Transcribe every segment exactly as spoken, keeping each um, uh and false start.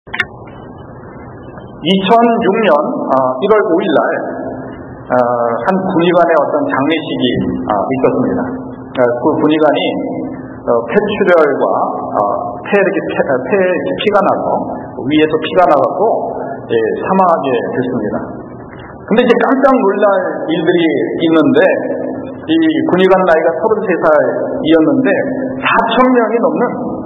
이천육 년 일월 오일날 한 군의관의 어떤 장례식이 있었습니다. 그 군의관이 폐출혈과 폐에 이렇게 피가 나서 위에서 피가 나갖고 사망하게 됐습니다. 근데 이제 깜짝 놀랄 일들이 있는데, 이 군의관 나이가 서른세 살이었는데 사천 명이 넘는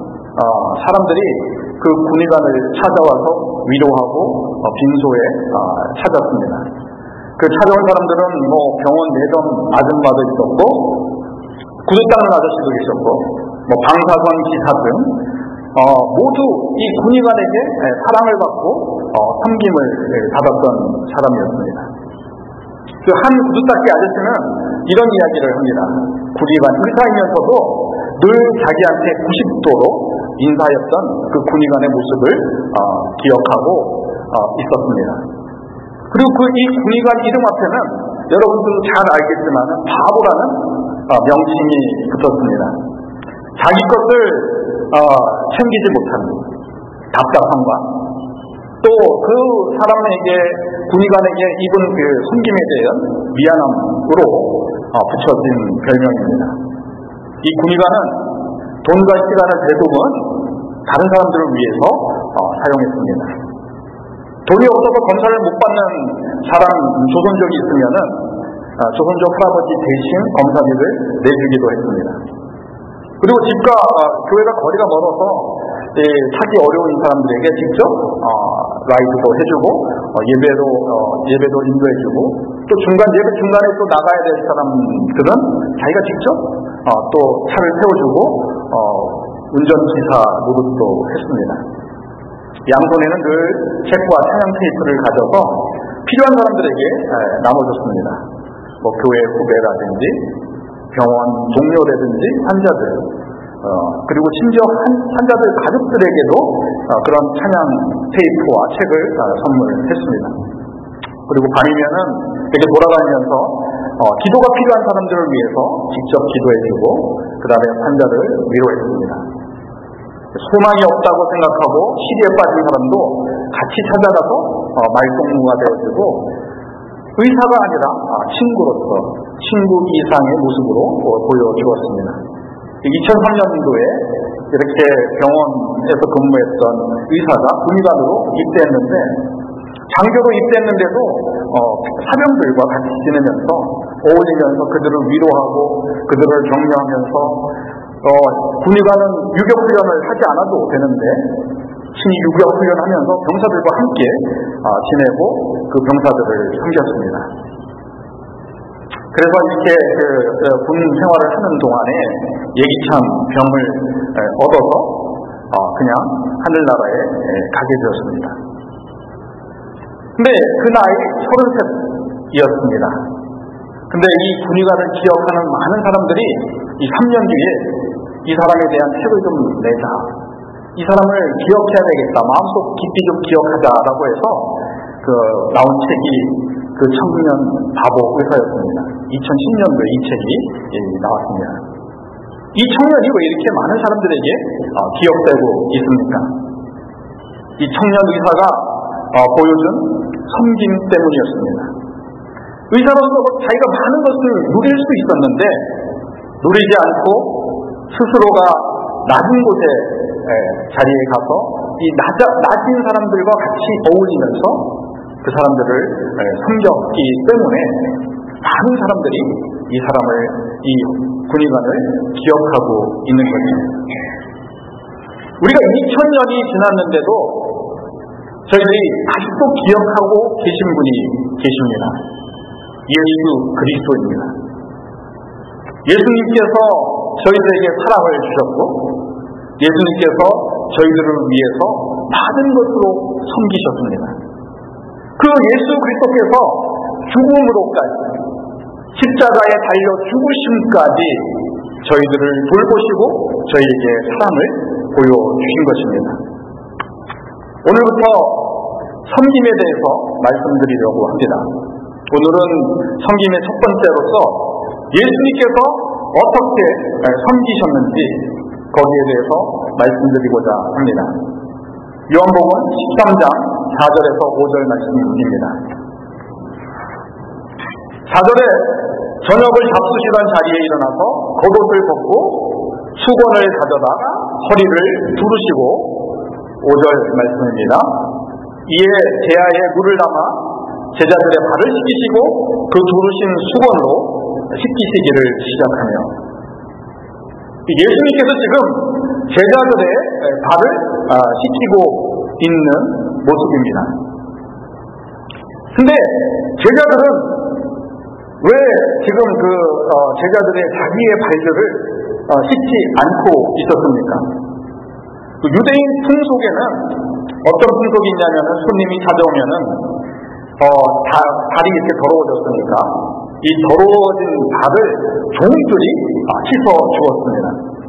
사람들이 그 군의관을 찾아와서 위로하고 빈소에 찾았습니다. 그 찾아온 사람들은 뭐 병원 내정 아줌마도 있었고, 구두 닦는 아저씨도 있었고, 뭐 방사선 기사 등 어, 모두 이 군의관에게 사랑을 받고 어, 섬김을 받았던 사람이었습니다. 그 한 구두 닦기 아저씨는 이런 이야기를 합니다. 군의관 의사이면서도 늘 자기한테 구십 도로 인사했던 그 군의관의 모습을 어, 기억하고 어, 있었습니다. 그리고 그 이 군의관 이름 앞에는 여러분들도 잘 알겠지만 바보라는 어, 명칭이 붙었습니다. 자기 것을 어, 챙기지 못하는 답답함과 또 그 사람에게, 군의관에게 입은 그 섬김에 대한 미안함으로 어, 붙여진 별명입니다. 이 군의관은 돈과 시간을 대부분 다른 사람들을 위해서 어, 사용했습니다. 돈이 없어서 검사를 못 받는 사람, 조선족이 있으면은 어, 조선족 할아버지 대신 검사비를 내주기도 했습니다. 그리고 집과 어, 교회가 거리가 멀어서 예, 타기 어려운 사람들에게 직접 어, 라이드도 해주고 어, 예배도 어, 예배도 인도해주고, 또 중간 예배 중간에 또 나가야 될 사람들은 자기가 직접 어, 또 차를 세워주고 어, 운전기사 노릇도 했습니다. 양손에는 늘 책과 찬양 테이프를 가져서 필요한 사람들에게 에, 나눠줬습니다. 뭐 교회 후배라든지 병원 동료라든지 환자들, 어, 그리고 심지어 한, 환자들 가족들에게도 어, 그런 찬양 테이프와 책을 어, 선물했습니다. 그리고 밤이면은 이렇게 돌아다니면서 어, 기도가 필요한 사람들을 위해서 직접 기도해주고, 그 다음에 환자를 위로했습니다. 소망이 없다고 생각하고 시리에 빠진 사람도 같이 찾아가서 어, 말동무가 되어주고, 의사가 아니라 친구로서 친구 이상의 모습으로 보여주었습니다. 이천삼 년도에 이렇게 병원에서 근무했던 의사가 군의관으로 입대했는데, 장교로 입대했는데도 어, 사병들과 같이 지내면서 어울리면서 그들을 위로하고 그들을 격려하면서 어, 군의관은 유격훈련을 하지 않아도 되는데 친히 유격훈련하면서 병사들과 함께 어, 지내고 그 병사들을 섬겼습니다. 그래서 이렇게 그, 그 군 생활을 하는 동안에 예기참 병을 에, 얻어서 어, 그냥 하늘나라에 에, 가게 되었습니다. 근데 그 나이 서른셋이었습니다. 근데 이 군의관을 기억하는 많은 사람들이 이 삼 년 뒤에 이 사람에 대한 책을 좀 내자, 이 사람을 기억해야 되겠다, 마음속 깊이 좀 기억하자라고 해서 그 나온 책이 그 청년 바보 의사였습니다. 이천십 년도에 이 책이 나왔습니다. 이 청년이 왜 이렇게 많은 사람들에게 기억되고 있습니까? 이 청년 의사가 보여준 섬김 때문이었습니다. 의사로서 자기가 많은 것을 누릴 수 있었는데 누리지 않고 스스로가 낮은 곳에 자리에 가서 이 낮아, 낮은 사람들과 같이 어울리면서 그 사람들을 섬겼기 때문에 많은 사람들이 이 사람을, 이 군의관을 기억하고 있는 것입니다. 우리가 이천 년이 지났는데도 저희들이 아직도 기억하고 계신 분이 계십니다. 예수 그리스도입니다. 예수님께서 저희들에게 사랑을 주셨고, 예수님께서 저희들을 위해서 많은 것으로 섬기셨습니다. 그 예수 그리스도께서 죽음으로까지, 십자가에 달려 죽으심까지 저희들을 돌보시고 저희에게 사랑을 보여주신 것입니다. 오늘부터 섬김에 대해서 말씀드리려고 합니다. 오늘은 섬김의 첫 번째로서 예수님께서 어떻게 섬기셨는지 거기에 대해서 말씀드리고자 합니다. 요한복음 십삼 장 사 절에서 오 절 말씀입니다. 사 절에 저녁을 잡수시던 자리에 일어나서 겉옷을 벗고 수건을 가져다가 허리를 두르시고, 오 절 말씀입니다. 이에 제아에 물을 담아 제자들의 발을 씻기시고 그 두르신 수건으로 씻기시기를 시작하며, 예수님께서 지금 제자들의 발을 씻기고 있는 모습입니다. 근데 제자들은 왜 지금 그 제자들의 자기의 발들을 씻지 않고 있었습니까? 유대인 풍속에는 어떤 풍속이 있냐면, 손님이 찾아오면은 어, 다, 발이 이렇게 더러워졌으니까 이 더러워진 발을 종들이 씻어 주었습니다.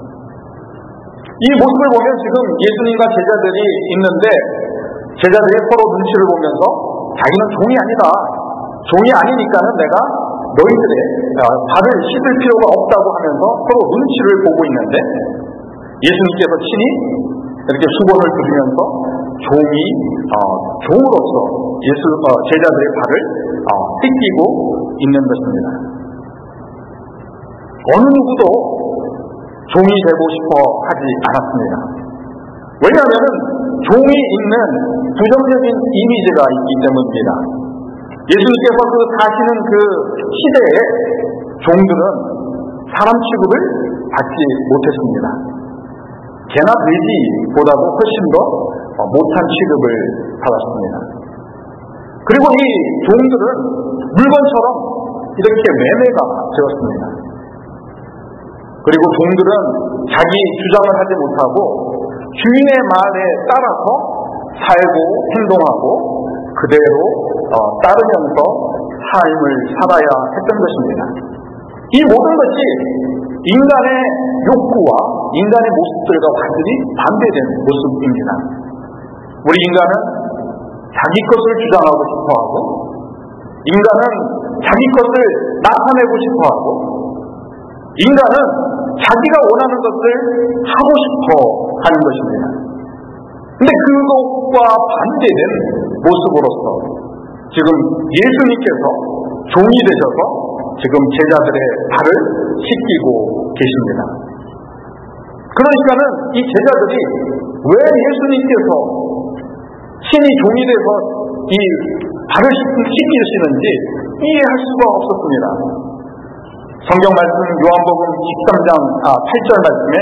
이 모습을 보면 지금 예수님과 제자들이 있는데, 제자들이 서로 눈치를 보면서 자기는 종이 아니다, 종이 아니니까는 내가 너희들의 발을 씻을 필요가 없다고 하면서 서로 눈치를 보고 있는데, 예수님께서 친히 이렇게 수건을 두르면서 종이 어, 종으로서 예수 어, 제자들의 발을 어, 씻기고 있는 것입니다. 어느 누구도 종이 되고 싶어 하지 않았습니다. 왜냐하면 종이 있는 부정적인 이미지가 있기 때문입니다. 예수님께서 그 사시는 그 시대에 종들은 사람 취급을 받지 못했습니다. 개나 돼지보다도 훨씬 더 못한 취급을 받았습니다. 그리고 이 종들은 물건처럼 이렇게 매매가 되었습니다. 그리고 종들은 자기 주장을 하지 못하고 주인의 말에 따라서 살고 행동하고 그대로 어, 따르면서 삶을 살아야 했던 것입니다. 이 모든 것이 인간의 욕구와 인간의 모습들과 완전히 반대된 모습입니다. 우리 인간은 자기 것을 주장하고 싶어하고, 인간은 자기 것을 나타내고 싶어하고, 인간은 자기가 원하는 것을 하고 싶어 하는 것입니다. 근데 그것과 반대된 모습으로서 지금 예수님께서 종이 되셔서 지금 제자들의 발을 씻기고 계십니다. 그러니까는 이 제자들이 왜 예수님께서 신이 종이 돼서 이 발을 씻기시는지 이해할 수가 없었습니다. 성경 말씀 요한복음 십삼 장 팔 절 말씀에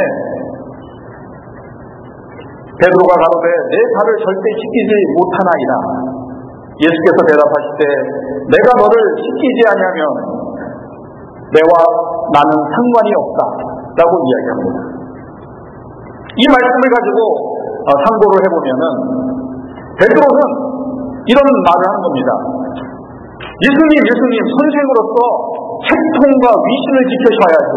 베드로가 가로되 내 발을 절대 씻기지 못하나이다. 예수께서 대답하실 때 내가 너를 씻기지 아니하면 내와 나는 상관이 없다 라고 이야기합니다. 이 말씀을 가지고 상고를 해보면은 베드로는 이런 말을 하는 겁니다. 예수님 예수님 선생으로서 채통과 위신을 지켜셔야죠.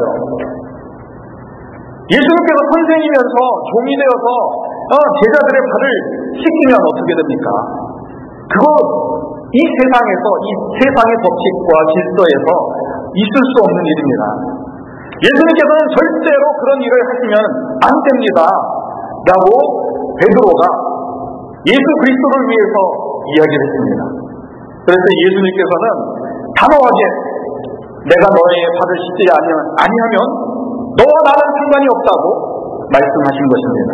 예수님께서 선생이면서 종이 되어서 제자들의 발을 씻기면 어떻게 됩니까? 그거 이 세상에서 이 세상의 법칙과 질서에서 있을 수 없는 일입니다. 예수님께서는 절대로 그런 일을 하시면 안 됩니다 라고 베드로가 예수 그리스도를 위해서 이야기를 했습니다. 그래서 예수님께서는 단호하게 내가 너의 발을 씻지 아니하면 너와 나는 상관이 없다고 말씀하신 것입니다.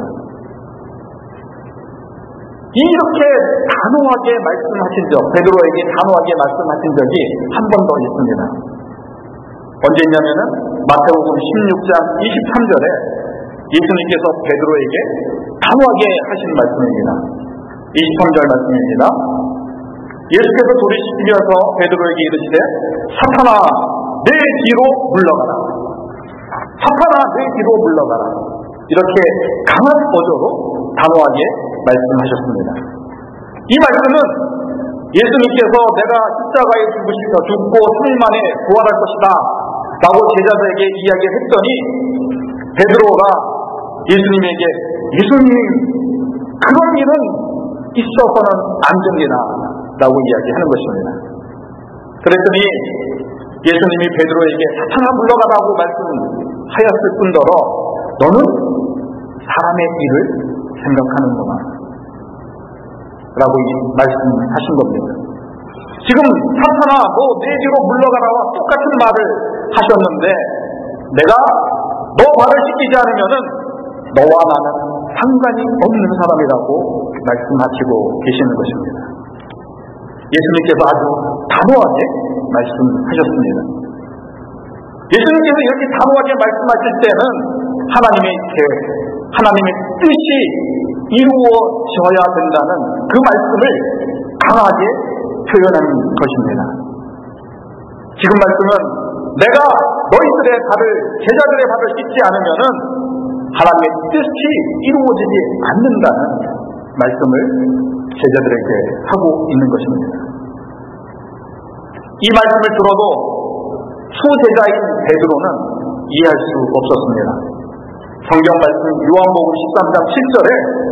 이렇게 단호하게 말씀하신 적, 베드로에게 단호하게 말씀하신 적이 한 번 더 있습니다. 언제 있냐면은 마태복음 십육 장 이십삼 절에 예수님께서 베드로에게 단호하게 하신 말씀입니다. 이십삼 절 말씀입니다. 예수께서 돌이키면서 베드로에게 이르시되 사탄아 내 뒤로 물러가라. 사탄아 내 뒤로 물러가라. 이렇게 강한 어조로 단호하게 말씀하셨습니다. 이 말씀은 예수님께서 내가 십자가에 죽으시며 죽고 삼 일 만에 부활할 것이다 라고 제자들에게 이야기했더니 베드로가 예수님에게 예수님 그런 일은 있어서는 안 됩니다 라고 이야기하는 것입니다. 그랬더니 예수님이 베드로에게 사탄아 물러가라고 말씀하였을 뿐더러 너는 사람의 일을 생각하는구나. 라고 말씀하신 겁니다. 지금 사탄아 너 내 뒤로 물러가라와 똑같은 말을 하셨는데 내가 너 발을 씻기지 않으면은 너와 나는 상관이 없는 사람이라고 말씀하시고 계시는 것입니다. 예수님께서 아주 단호하게 말씀하셨습니다. 예수님께서 이렇게 단호하게 말씀하실 때는 하나님의 계획, 하나님의 뜻이 이루어져야 된다는 그 말씀을 강하게 표현한 것입니다. 지금 말씀은 내가 너희들의 발을, 제자들의 발을 씻지 않으면은 하나님의 뜻이 이루어지지 않는다는 말씀을 제자들에게 하고 있는 것입니다. 이 말씀을 들어도 수제자인 베드로는 이해할 수 없었습니다. 성경 말씀 요한복음 십삼 장 칠 절에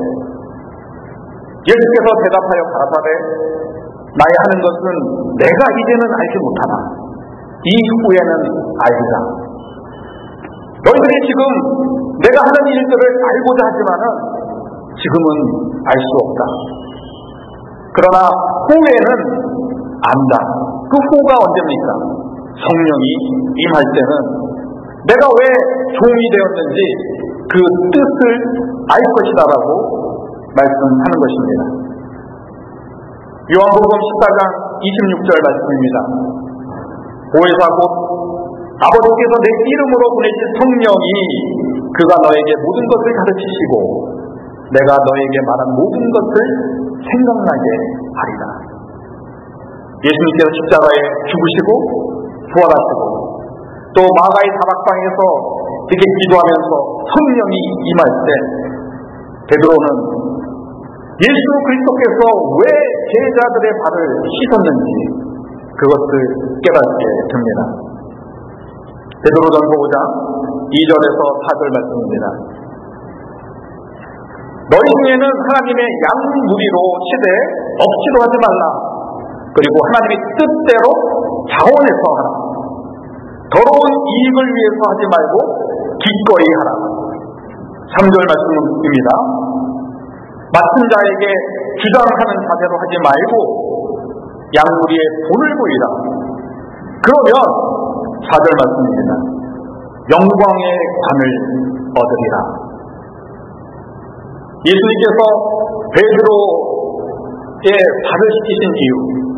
예수께서 대답하여 가라사대 나의 하는 것은 내가 이제는 알지 못하나 이 후에는 알리라. 너희들이 지금 내가 하는 일들을 알고자 하지만은 지금은 알 수 없다. 그러나 후에는 안다. 그 후가 언제입니까? 성령이 임할 때는 내가 왜 종이 되었는지 그 뜻을 알 것이다라고 말씀하는 것입니다. 요한복음 십사 장 이십육 절 말씀입니다. 보혜사 곧 아버지께서 내 이름으로 보내신 성령이 그가 너에게 모든 것을 가르치시고 내가 너에게 말한 모든 것을 생각나게 하리라. 예수님께서 십자가에 죽으시고 부활하시고 또 마가의 다락방에서 이렇게 기도하면서 성령이 임할 때 베드로는 예수 그리스도께서 왜 제자들의 발을 씻었는지 그것을 깨닫게 됩니다. 베드로전서 오 장 이 절에서 사 절 말씀입니다. 너희 중에는 하나님의 양무리로 치되 억지로 하지 말라. 그리고 하나님의 뜻대로 자원해서 하라. 더러운 이익을 위해서 하지 말고 기꺼이 하라. 삼 절 말씀입니다. 맡은 자에게 주장하는 자세로 하지 말고 양무리에 돈을 보이라. 그러면 사 절 말씀입니다. 영광의 관을 얻으리라. 예수님께서 베드로의 발을 씻기신 이유,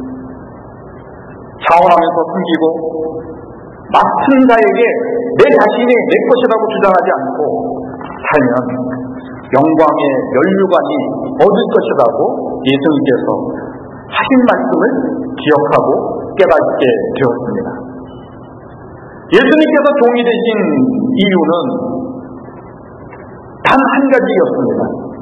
자원하면서 숨기고 맡은 자에게 내 자신이 내 것이라고 주장하지 않고 살면 영광의 면류관이 얻을 것이라고 예수님께서 하신 말씀을 기억하고 깨닫게 되었습니다. 예수님께서 종이 되신 이유는 단 한 가지였습니다.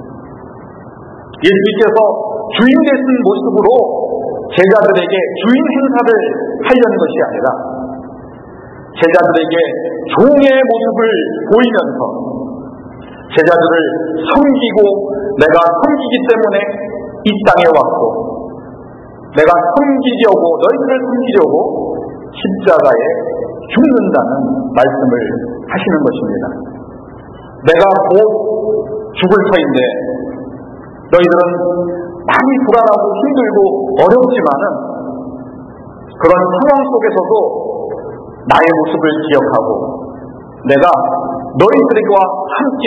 예수님께서 주인 되신 모습으로 제자들에게 주인 행사를 하려는 것이 아니라 제자들에게 종의 모습을 보이면서 제자들을 섬기고 내가 섬기기 때문에 이 땅에 왔고 내가 섬기려고 너희들을 섬기려고 십자가에 죽는다는 말씀을 하시는 것입니다. 내가 곧 죽을 터인데 너희들은 많이 불안하고 힘들고 어렵지만은 그런 상황 속에서도 나의 모습을 기억하고 내가 너희들과 함께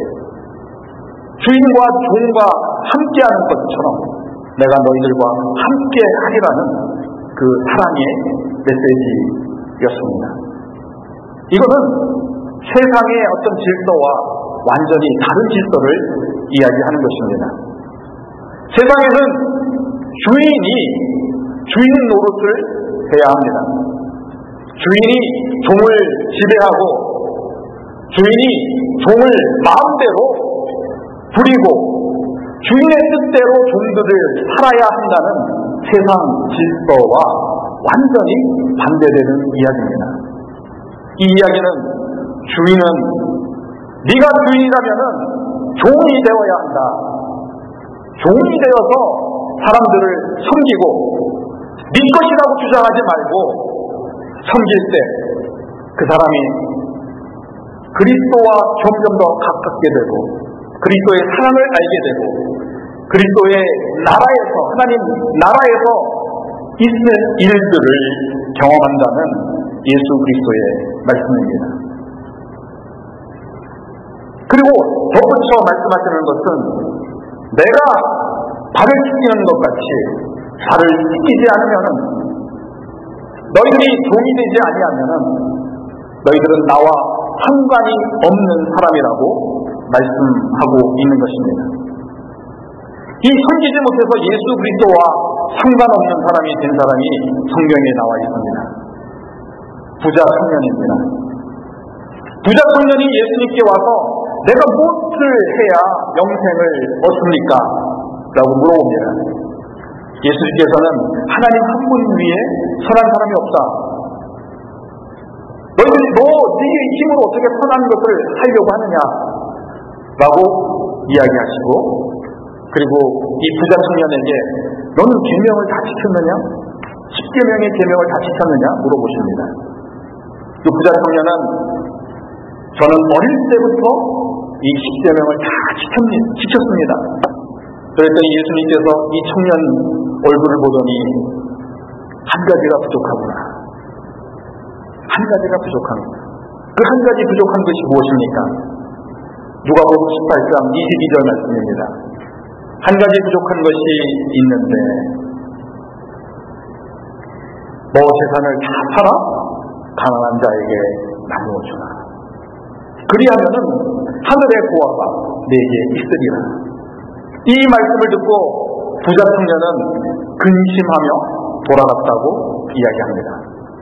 주인과 종과 함께하는 것처럼 내가 너희들과 함께 하리라는 그 사랑의 메시지였습니다. 이거는 세상의 어떤 질서와 완전히 다른 질서를 이야기하는 것입니다. 세상에는 주인이 주인 노릇을 해야 합니다. 주인이 종을 지배하고 주인이 종을 마음대로 부리고 주인의 뜻대로 종들을 살아야 한다는 세상 질서와 완전히 반대되는 이야기입니다. 이 이야기는 주인은 네가 주인이라면은 종이 되어야 한다. 종이 되어서 사람들을 섬기고 네 것이라고 주장하지 말고 섬길 때 그 사람이 그리스도와 점점 더 가깝게 되고 그리스도의 사랑을 알게 되고 그리스도의 나라에서, 하나님 나라에서 있는 일들을 경험한다는 예수 그리스도의 말씀입니다. 그리고 덧붙여 말씀하시는 것은 내가 발을 찢기는 것 같이 발을 찢기지 않으면은, 너희들이 종이 되지 아니하면은 너희들은 나와 상관이 없는 사람이라고 말씀하고 있는 것입니다. 이 섬기지 못해서 예수 그리스도와 상관없는 사람이 된 사람이 성경에 나와 있습니다. 부자 청년입니다. 부자 청년이 예수님께 와서 내가 무엇을 해야 영생을 얻습니까? 라고 물어봅니다. 예수님께서는 하나님 한 분 위에 선한 사람이 없다. 너희들이 너 네의 힘으로 어떻게 선한 것을 하려고 하느냐? 라고 이야기하시고, 그리고 이 부자 청년에게 너는 계명을 다 지켰느냐? 십계명의 계명을 다 지켰느냐? 물어보십니다. 그 부자 청년은 저는 어릴 때부터 이 십계명을 다 지켰습니다. 그랬더니 예수님께서 이 청년 얼굴을 보더니 한 가지가 부족하구나. 한 가지가 부족합니다. 그 한 가지 부족한 것이 무엇입니까? 누가복음 십팔 장 이십이 절 말씀입니다. 한 가지 부족한 것이 있는데 너 재산을 다 팔아 가난한 자에게 나누어 주라. 그리하면은 하늘의 보화가 내게 있으리라. 이 말씀을 듣고 부자 청년은 근심하며 돌아갔다고 이야기합니다.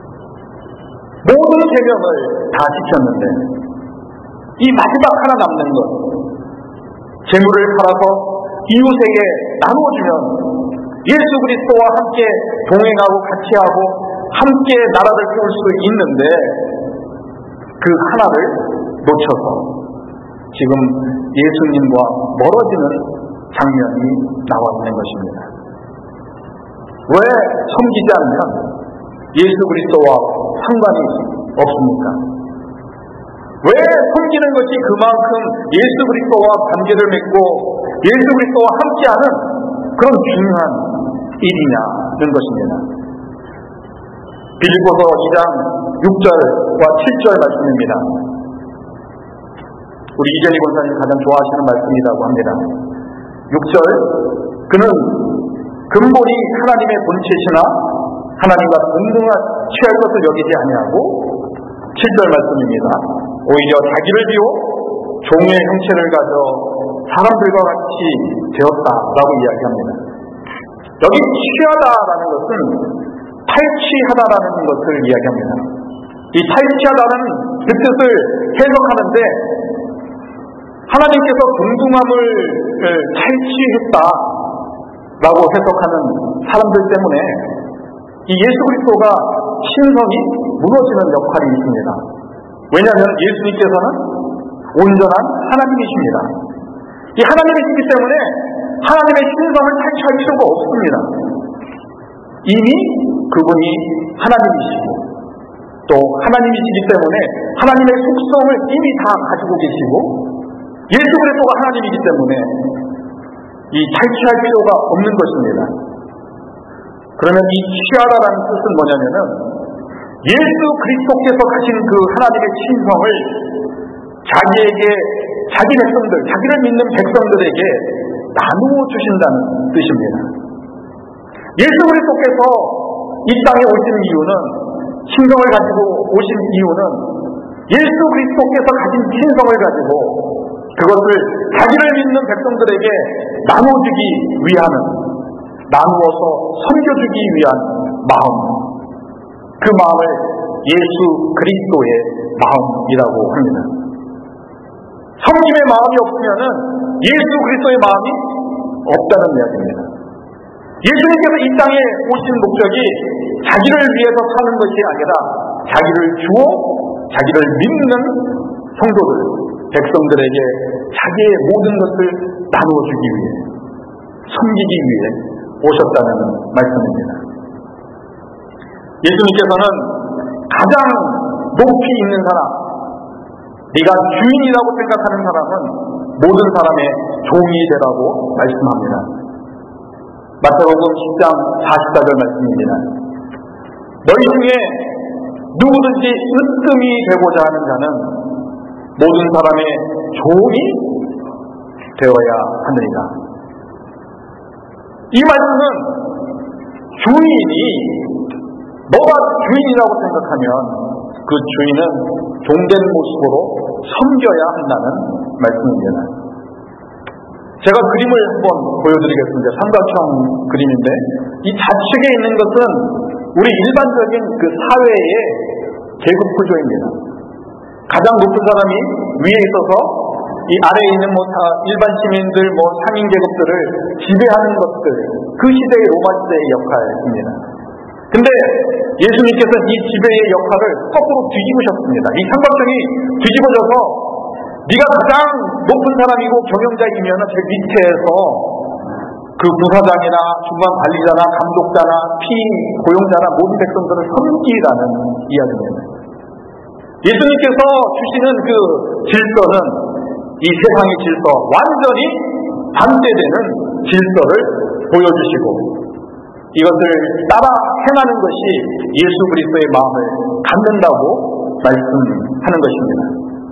모든 계명을 다 지켰는데 이 마지막 하나 남는 것, 재물을 팔아서 이웃에게 나누어주면 예수 그리스도와 함께 동행하고 같이 하고 함께 나라를 세울 수 있는데 그 하나를 놓쳐서 지금 예수님과 멀어지는 장면이 나와 있는 것입니다. 왜 섬기지 않으면 예수 그리스도와 상관이 없습니까? 왜 섬기는 것이 그만큼 예수 그리스도와 관계를 맺고 예수 그리스도와 함께하는 그런 중요한 일이냐는 것입니다. 빌립보서 이 장 육 절과 칠 절 말씀입니다. 우리 이재리 권사님 가장 좋아하시는 말씀이라고 합니다. 육 절, 그는 근본이 하나님의 본체시나 하나님과 동등한 취할 것을 여기지 아니하고, 칠 절 말씀입니다. 오히려 자기를 비워 종의 형체를 가져 사람들과 같이 되었다라고 이야기합니다. 여기 취하다라는 것은 탈취하다라는 것을 이야기합니다. 이 탈취하다는 그 뜻을 해석하는데 하나님께서 동등함을 탈취했다라고 해석하는 사람들 때문에 이 예수 그리스도가 신성이 무너지는 역할이 있습니다. 왜냐하면 예수님께서는 온전한 하나님이십니다. 이 하나님이시기 때문에 하나님의 신성을 탈취할 필요가 없습니다. 이미 그분이 하나님이시고 또 하나님이시기 때문에 하나님의 속성을 이미 다 가지고 계시고 예수 그리스도가 하나님이기 때문에 이 탈취할 필요가 없는 것입니다. 그러면 이 취하다라는 뜻은 뭐냐면은 예수 그리스도께서 가진 그 하나님의 신성을 자기에게, 자기 백성들, 자기를 믿는 백성들에게 나누어 주신다는 뜻입니다. 예수 그리스도께서 이 땅에 오신 이유는, 신성을 가지고 오신 이유는 예수 그리스도께서 가진 신성을 가지고 그것을 자기를 믿는 백성들에게 나눠주기 위하는, 나누어서 섬겨주기 위한 마음, 그 마음을 예수 그리스도의 마음이라고 합니다. 섬김의 마음이 없으면은 예수 그리스도의 마음이 없다는 이야기입니다. 예수님께서 이 땅에 오신 목적이 자기를 위해서 사는 것이 아니라 자기를 주어 자기를 믿는 성도들, 백성들에게 자기의 모든 것을 나누어주기 위해, 섬기기 위해 오셨다는 말씀입니다. 예수님께서는 가장 높이 있는 사람, 네가 주인이라고 생각하는 사람은 모든 사람의 종이 되라고 말씀합니다. 마태복음 십 장 사십사 절 말씀입니다. 너희 중에 누구든지 으뜸이 되고자 하는 자는 모든 사람의 종이 되어야 하느니라. 이 말씀은 주인이 너가 주인이라고 생각하면 그 주인은 종된 모습으로 섬겨야 한다는 말씀입니다. 제가 그림을 한번 보여드리겠습니다. 삼각형 그림인데 이 좌측에 있는 것은 우리 일반적인 그 사회의 계급 구조입니다. 가장 높은 사람이 위에 있어서 이 아래에 있는 뭐 일반 시민들, 뭐 상인 계급들을 지배하는 것들, 그 시대의 로마 시대의 역할입니다. 근데 예수님께서는 이 지배의 역할을 거꾸로 뒤집으셨습니다. 이 삼각형이 뒤집어져서 네가 가장 높은 사람이고 경영자이면 제 밑에서 그 부사장이나 중간 관리자나 감독자나 피고용자나 모든 백성들을 섬기라는 이야기입니다. 예수님께서 주시는 그 질서는 이 세상의 질서, 완전히 반대되는 질서를 보여주시고 이것을 따라 행하는 것이 예수 그리스도의 마음을 갖는다고 말씀하는 것입니다.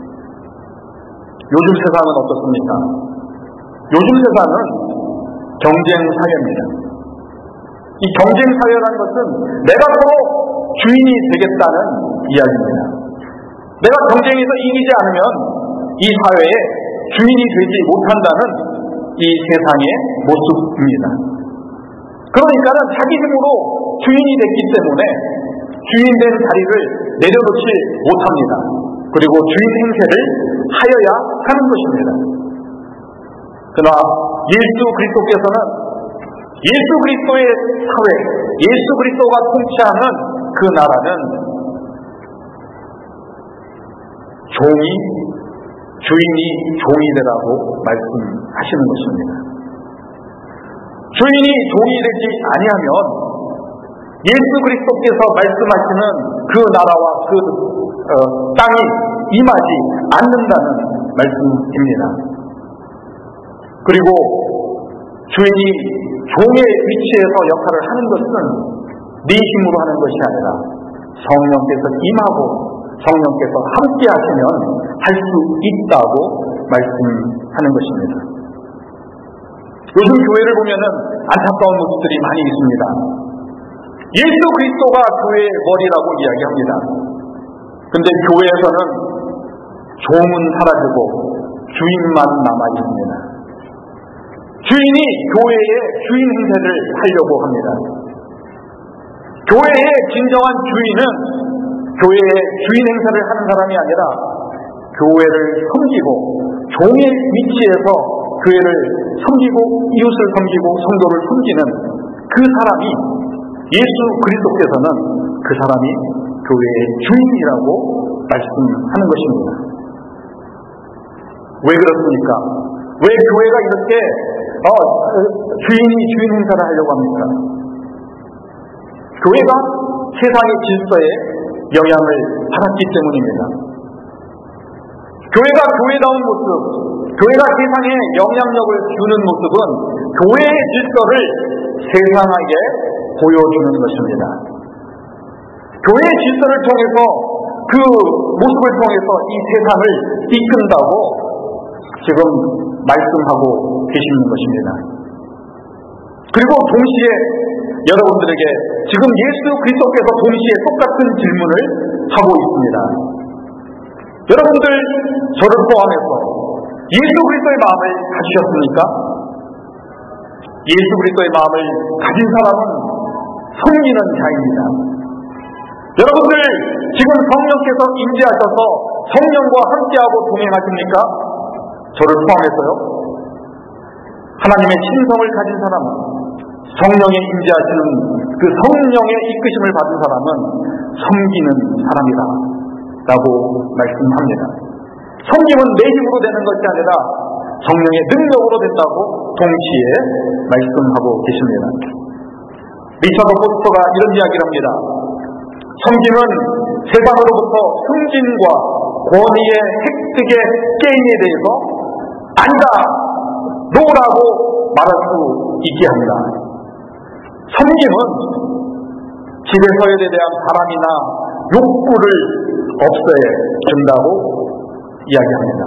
요즘 세상은 어떻습니까? 요즘 세상은 경쟁 사회입니다. 이 경쟁 사회라는 것은 내가 서로 주인이 되겠다는 이야기입니다. 내가 경쟁에서 이기지 않으면 이 사회에 주인이 되지 못한다는 이 세상의 모습입니다. 그러니까는 자기 힘으로 주인이 됐기 때문에 주인된 자리를 내려놓지 못합니다. 그리고 주인 행세를 하여야 하는 것입니다. 그러나 예수 그리스도께서는 예수 그리스도의 사회, 예수 그리스도가 통치하는 그 나라는 종이, 주인이 종이 되라고 말씀하시는 것입니다. 주인이 종이 되지 아니하면 예수 그리스도께서 말씀하시는 그 나라와 그 어, 땅이 임하지 않는다는 말씀입니다. 그리고 주인이 종의 위치에서 역할을 하는 것은 네 힘으로 하는 것이 아니라 성령께서 임하고 성령께서 함께 하시면 할 수 있다고 말씀하는 것입니다. 요즘 교회를 보면은 안타까운 모습들이 많이 있습니다. 예수 그리스도가 교회의 머리라고 이야기합니다. 근데 교회에서는 종은 사라지고 주인만 남아 있습니다. 주인이 교회의 주인 행세를 하려고 합니다. 교회의 진정한 주인은 교회의 주인 행세를 하는 사람이 아니라 교회를 섬기고 종의 위치에서 교회를 섬기고 이웃을 섬기고 성도를 섬기는 그 사람이 예수 그리스도께서는 그 사람이 교회의 주인이라고 말씀하는 것입니다. 왜 그렇습니까? 왜 교회가 이렇게 어, 주인이 주인 행사를 하려고 합니까? 교회가 세상의 질서에 영향을 받았기 때문입니다. 교회가 교회다운 모습, 교회가 세상에 영향력을 주는 모습은 교회의 질서를 세상에게 보여주는 것입니다. 교회의 질서를 통해서 그 모습을 통해서 이 세상을 이끈다고 지금 말씀하고 계시는 것입니다. 그리고 동시에 여러분들에게 지금 예수 그리스도께서 동시에 똑같은 질문을 하고 있습니다. 여러분들 저를 포함해서 예수 그리스도의 마음을 가지셨습니까? 예수 그리스도의 마음을 가진 사람은 섬기는 자입니다. 여러분들 지금 성령께서 임재하셔서 성령과 함께하고 동행하십니까? 저를 포함해서요. 하나님의 신성을 가진 사람은 성령에 임재하시는 그 성령의 이끄심을 받은 사람은 섬기는 사람이다 라고 말씀합니다. 섬김은 내 힘으로 되는 것이 아니라 성령의 능력으로 된다고 동시에 말씀하고 계십니다. 리처드 포스터가 이런 이야기를 합니다. 섬김은 세상으로부터 승진과 권위의 획득의 게임에 대해서 아니다, 노라고 말할 수 있게 합니다. 섬김은 지배서열에 대한 바람이나 욕구를 없애 준다고 이야기합니다.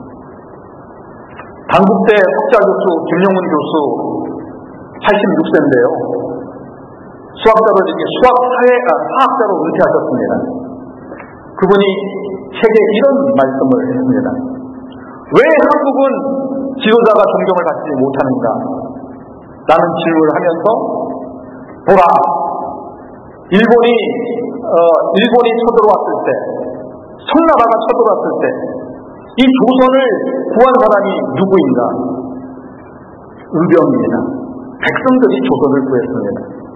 단국대 석좌교수 김용훈 교수 팔십육 세인데요. 수학자로 수학사회, 아, 사학자로 은퇴하셨습니다. 그분이 책에 이런 말씀을 했습니다. 왜 한국은 지도자가 존경을 받지 못하는가? 라는 질문을 하면서 보라, 일본이 어, 일본이 쳐들어왔을 때, 청나라가 쳐들어왔을 때 이 조선을 구한 사람이 누구인가? 의병입니다. 백성들이 조선을 구했습니다.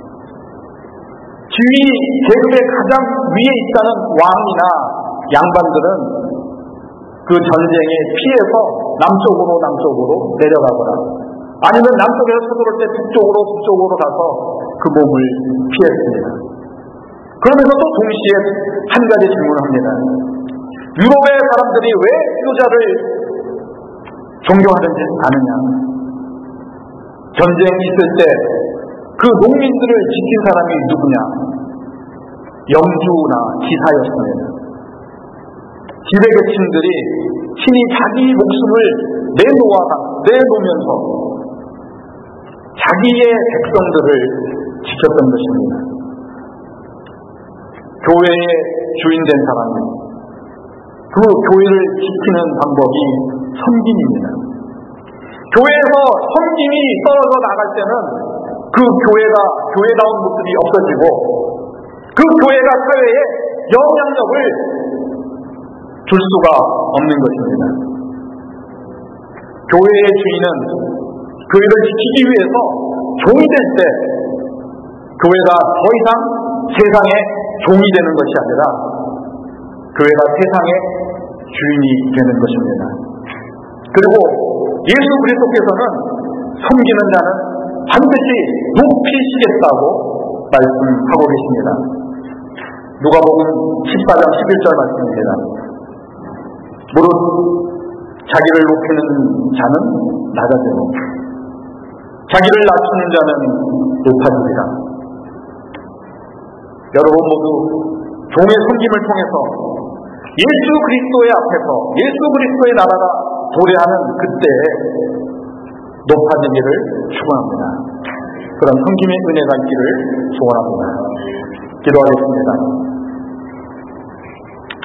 지위 계급의 가장 위에 있다는 왕이나 양반들은 그 전쟁에 피해서 남쪽으로 남쪽으로 내려가거나 아니면 남쪽에서 쳐들어올 때 북쪽으로 북쪽으로 가서 그 몸을 피했습니다. 그러면서 또 동시에 한 가지 질문을 합니다. 유럽의 사람들이 왜 지도자를 존경하는지 아느냐? 전쟁이 있을 때 그 농민들을 지킨 사람이 누구냐? 영주나 기사였습니다. 지배계층들이 친히 자기 목숨을 내놓아, 내놓으면서 자기의 백성들을 지켰던 것입니다. 교회의 주인된 사람이 그 교회를 지키는 방법이 섬김입니다. 교회에서 섬김이 떨어져 나갈 때는 그 교회가 교회다운 모습이 없어지고 그 교회가 사회에 영향력을 줄 수가 없는 것입니다. 교회의 주인은 교회를 지키기 위해서 종이 될 때 교회가 더 이상 세상의 종이 되는 것이 아니라 교회가 세상의 주인이 되는 것입니다. 그리고 예수 그리스도께서는 섬기는 자는 반드시 높이시겠다고 말씀하고 계십니다. 누가복음 십사 장 십일 절 말씀입니다. 무릇 자기를 높이는 자는 낮아지고 자기를 낮추는 자는 높아지리라. 여러분 모두 종의 섬김을 통해서 예수 그리스도의 앞에서 예수 그리스도의 나라가 도래하는 그때에 높아지기를 축원합니다. 그런 섬김의 은혜가 있기를 소원합니다. 기도하겠습니다.